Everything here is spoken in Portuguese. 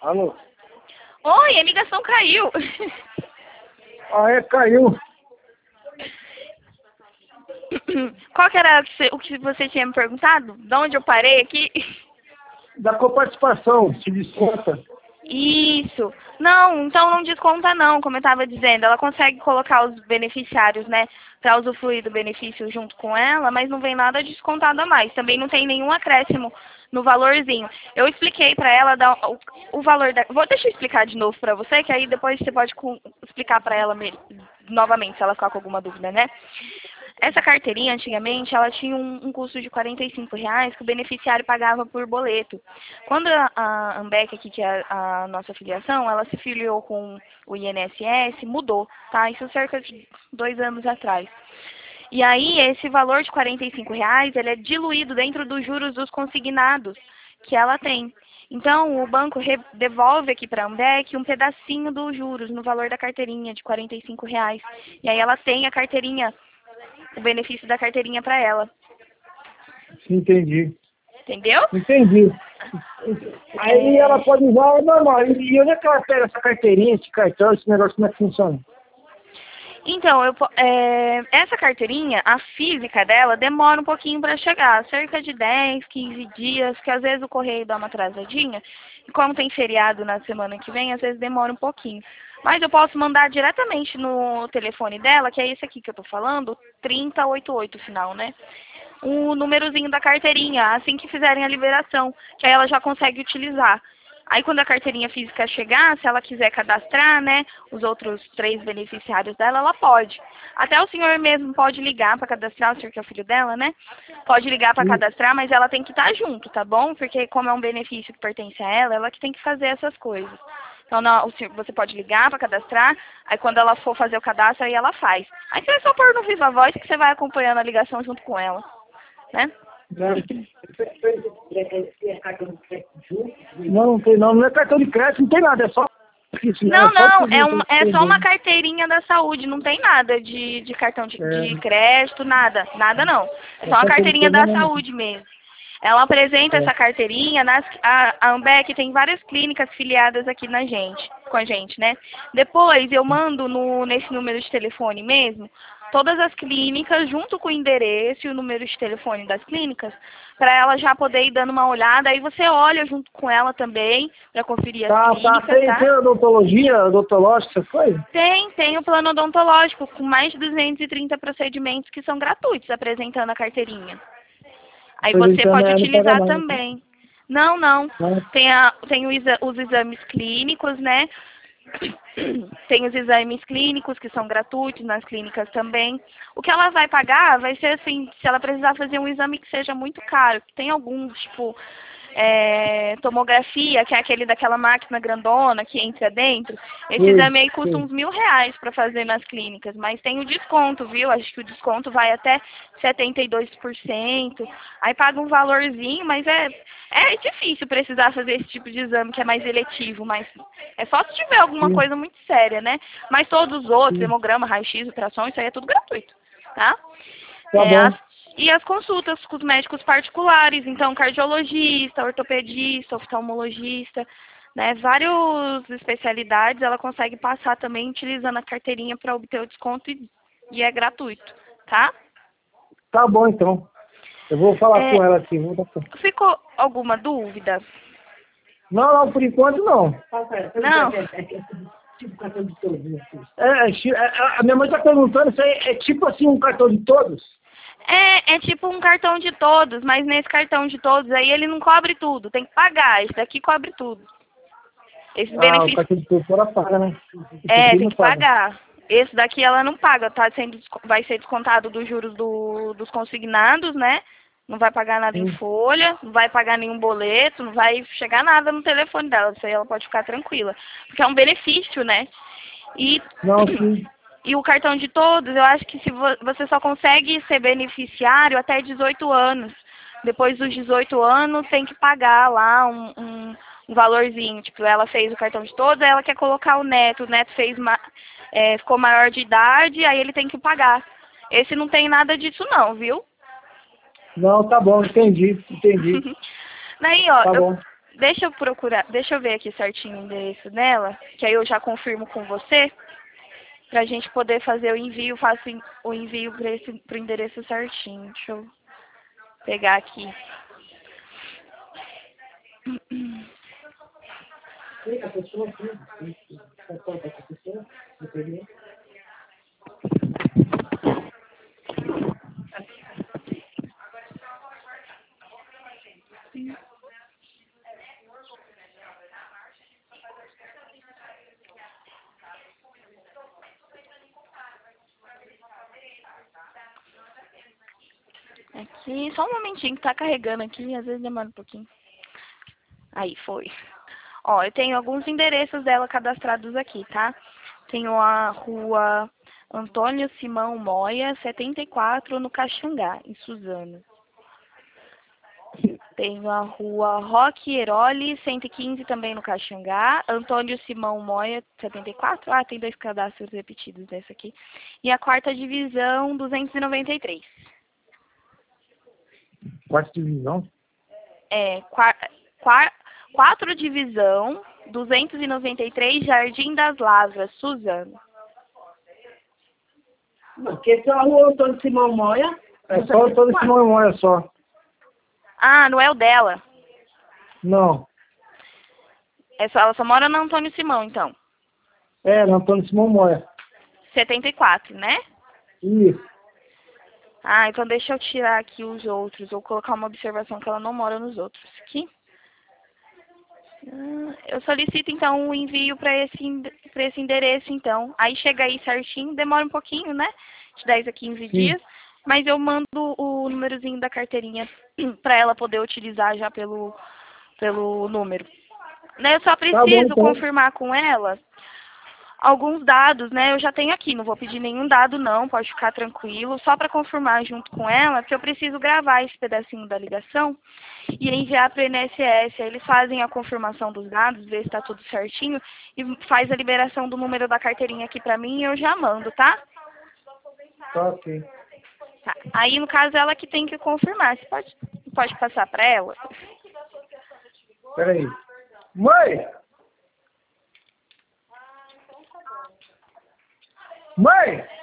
Alô? Oi, a ligação caiu. Ah, caiu. Qual que era o que você tinha me perguntado? De onde eu parei aqui? Da coparticipação, se desconta. Isso. Não, então não desconta não, como eu estava dizendo. Ela consegue colocar os beneficiários, né, para usufruir do benefício junto com ela, mas não vem nada descontado a mais. Também não tem nenhum acréscimo no valorzinho. Eu expliquei para ela o valor da... Deixa eu explicar de novo para você, que aí depois você pode explicar para ela novamente, se ela ficar com alguma dúvida, né? Essa carteirinha, antigamente, ela tinha um custo de R$ 45 que o beneficiário pagava por boleto. Quando a Ambec, aqui, que é a nossa filiação, ela se filiou com o INSS, mudou, tá? Isso cerca de 2 anos atrás. E aí, esse valor de R$ 45, ele é diluído dentro dos juros dos consignados que ela tem. Então, o banco devolve aqui para a Ambec um pedacinho dos juros no valor da carteirinha de R$ 45. E aí ela tem a carteirinha, o benefício da carteirinha para ela. Entendi. Entendeu? Entendi. Aí ela pode usar normal. E onde é que ela pega essa carteirinha, esse cartão, esse negócio, como é que funciona? Então, essa carteirinha, a física dela, demora um pouquinho para chegar, cerca de 10, 15 dias, porque às vezes o correio dá uma atrasadinha, e como tem feriado na semana que vem, às vezes demora um pouquinho. Mas eu posso mandar diretamente no telefone dela, que é esse aqui que eu tô falando, 3088 final, né? O númerozinho da carteirinha, assim que fizerem a liberação, que aí ela já consegue utilizar. Aí quando a carteirinha física chegar, se ela quiser cadastrar, né, os outros 3 beneficiários dela, ela pode. Até o senhor mesmo pode ligar para cadastrar, o senhor que é o filho dela, né? Pode ligar para cadastrar, mas ela tem que estar junto, tá bom? Porque como é um benefício que pertence a ela que tem que fazer essas coisas. Então, você pode ligar para cadastrar, aí quando ela for fazer o cadastro, aí ela faz. Aí você vai só pôr no Viva Voz que você vai acompanhando a ligação junto com ela, né? Não tem não é cartão de crédito, não tem nada, é só... Não, é só uma carteirinha da saúde, não tem nada de cartão de crédito, nada não. É só uma carteirinha da saúde mesmo. Ela apresenta essa carteirinha, a Ambec tem várias clínicas filiadas aqui com a gente, né? Depois eu mando nesse número de telefone mesmo, todas as clínicas, junto com o endereço e o número de telefone das clínicas, para ela já poder ir dando uma olhada. Aí você olha junto com ela também, para conferir as clínicas, Tem odontologia, odontológica, essas coisas? Tem o plano odontológico, com mais de 230 procedimentos que são gratuitos, apresentando a carteirinha. Aí você pode utilizar também. Não. Tem os exames clínicos, né? Tem os exames clínicos que são gratuitos nas clínicas também. O que ela vai pagar vai ser assim, se ela precisar fazer um exame que seja muito caro. Tem alguns, tipo, tomografia, que é aquele daquela máquina grandona que entra dentro. Esse exame aí custa uns R$ 1.000 para fazer nas clínicas, mas tem o desconto, viu? Acho que o desconto vai até 72%. Aí paga um valorzinho, mas é difícil precisar fazer esse tipo de exame que é mais eletivo, mas é só se tiver alguma coisa muito séria, né? Mas todos os outros, hemograma, raio-x, ultrassom, isso aí é tudo gratuito, tá? Tá bom. E as consultas com os médicos particulares, então cardiologista, ortopedista, oftalmologista, né? Várias especialidades ela consegue passar também utilizando a carteirinha para obter o desconto e é gratuito, tá? Tá bom, então. Eu vou falar com ela aqui. Ficou alguma dúvida? Não, por enquanto não. Não? Tipo cartão de todos. A minha mãe tá perguntando se é tipo assim um cartão de todos? É tipo um cartão de todos, mas nesse cartão de todos aí ele não cobre tudo, tem que pagar, esse daqui cobre tudo. Esse benefício... o cartão de todos ela paga, né? Tem que pagar. Esse daqui ela não paga, vai ser descontado dos juros dos consignados, né? Não vai pagar nada em folha, não vai pagar nenhum boleto, não vai chegar nada no telefone dela, isso aí ela pode ficar tranquila. Porque é um benefício, né? E o cartão de todos, eu acho que você só consegue ser beneficiário até 18 anos. Depois dos 18 anos, tem que pagar lá um valorzinho. Tipo, ela fez o cartão de todos, aí ela quer colocar o neto ficou maior de idade, aí ele tem que pagar. Esse não tem nada disso não, viu? Não, tá bom, entendi. Daí, ó, tá bom. Deixa eu procurar, deixa eu ver aqui certinho o endereço dela, que aí eu já confirmo com você, pra gente poder fazer o envio, faço o envio pro endereço certinho. Deixa eu pegar aqui. A pessoa aqui, concorda com a pessoa, dependendo. Aqui, só um momentinho que tá carregando aqui, às vezes demora um pouquinho. Aí, foi. Ó, eu tenho alguns endereços dela cadastrados aqui, tá? Tenho a rua Antônio Simão Moya, 74, no Caxangá, em Suzano. Tenho a rua Roque Eroli, 115, também no Caxangá. Antônio Simão Moya, 74. Ah, tem 2 cadastros repetidos dessa aqui. E a quarta divisão, 293. Quarta divisão? É, 4 divisão, 293, Jardim das Lavras, Suzano. Porque essa é a rua Antônio Simão Moya. É só o Antônio Simão Moya só. Ah, não é o dela. Não. Ela só mora no Antônio Simão, então. É, no Antônio Simão Moya. 74, né? Isso. Ah, então deixa eu tirar aqui os outros. Vou colocar uma observação que ela não mora nos outros. Aqui. Eu solicito, então, o envio para esse endereço, então. Aí chega aí certinho, demora um pouquinho, né? De 10 a 15 dias. Mas eu mando o númerozinho da carteirinha para ela poder utilizar já pelo número. Né, eu só preciso confirmar com ela alguns dados, né? Eu já tenho aqui, não vou pedir nenhum dado não, pode ficar tranquilo, só para confirmar junto com ela que eu preciso gravar esse pedacinho da ligação e enviar para o INSS. Aí eles fazem a confirmação dos dados, ver se está tudo certinho e faz a liberação do número da carteirinha aqui para mim e eu já mando, tá? Tá, ok. Tá. Aí, no caso, ela que tem que confirmar. Você pode passar para ela? Peraí. Mãe! Mãe!